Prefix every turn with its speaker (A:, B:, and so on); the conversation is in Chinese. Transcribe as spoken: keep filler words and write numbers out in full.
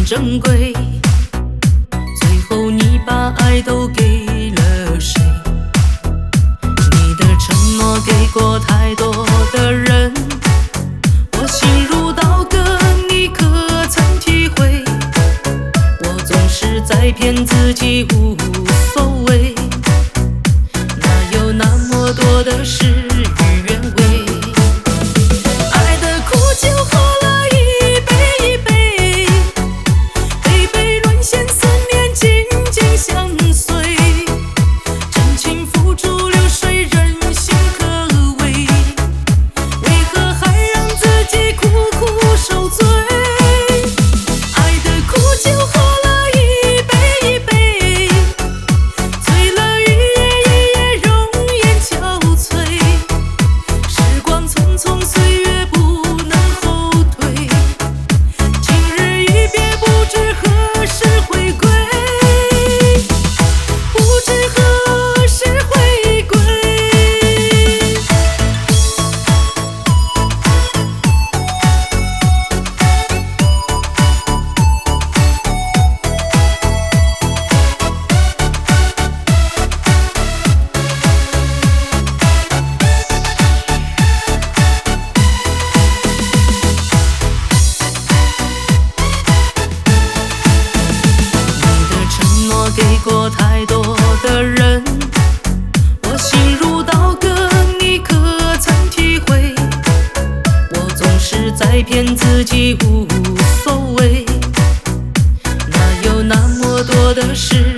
A: 珍贵，最后你把爱都给了谁？你的承诺给过太多的人，我心如刀割，你可曾体会？我总是在骗自己无所谓，哪有那么多的事与愿违？爱的苦酒喝了一杯一杯，杯杯沦陷，思念紧紧相随。真情付诸流水，人心可畏，为何还让自己苦苦受罪？爱的苦酒喝了一杯一杯，醉了一夜一夜，容颜憔悴。时光匆匆，岁月不能后退，今日一别，不知何时回归，不知何时回归。你的承诺给过太多的人，我心如刀割，你可曾体会？我总是在骗自己无所谓，哪有那么多的事